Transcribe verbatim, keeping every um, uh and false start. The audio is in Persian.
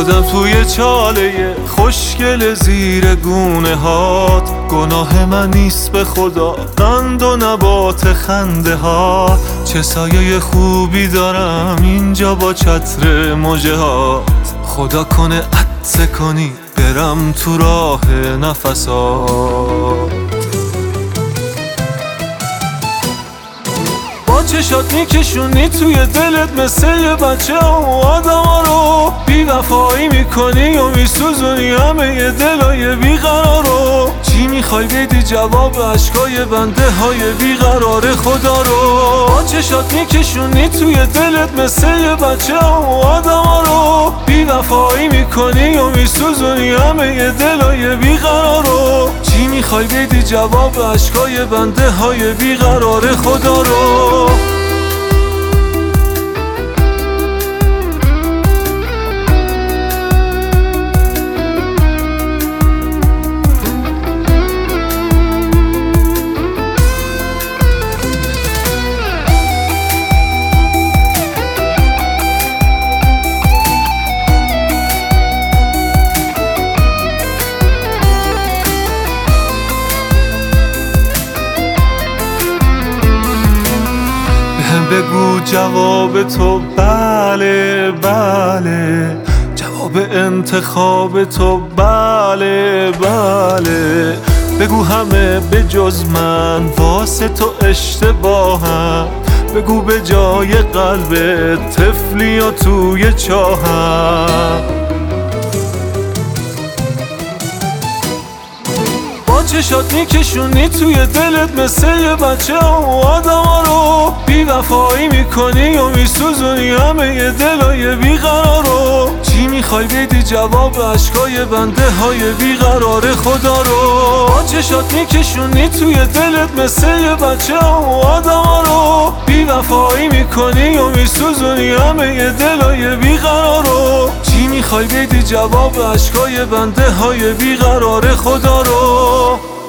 افتادم توی چاله خوشگل زیر گونه هات. گناه من نیست به خدا قند و نبات خنده ها. چه سایه خوبی دارم اینجا با چتر مژه هات. خدا کنه عطسه کنی برم تو راه نفسات. با چشات میکشونی توی دلت مثل یه بچه و آدم ها رو. بی وفایی میکنی و میسوزونی همه یه دلای بیقرار رو. چی میخوای بدی جواب عشقای بنده های بیقرار خدا رو. با چشات میکشونی توی دلت مثل یه بچه و آدم ها رو. بی وفایی میکنی و میسوزونی همه یه دلای بیقرار رو. چی میخوای بدی جواب عشقای بنده های بیقرار خدا رو. بگو جواب تو بله بله. جواب انتخاب تو بله بله. بگو همه به جز من واسه تو اشتباهم. بگو به جای قلب طفلی یا توی چاهم. با چشات میکشونی توی دلت مثل یه بچه و آدم ها رو. بی وفایی میکنی و میسوزونی همه یه دلای بیقرار رو. چی میخوای بدی جواب عشقای بنده های بیقرار خدا رو. با چشات میکشونی توی دلت مثل یه بچه و آدم ها رو. بی وفایی میکنی و میسوزونی همه یه دلای بیقرار رو. چی میخوای بدی جواب عشقای بنده های بیقرار خدا رو.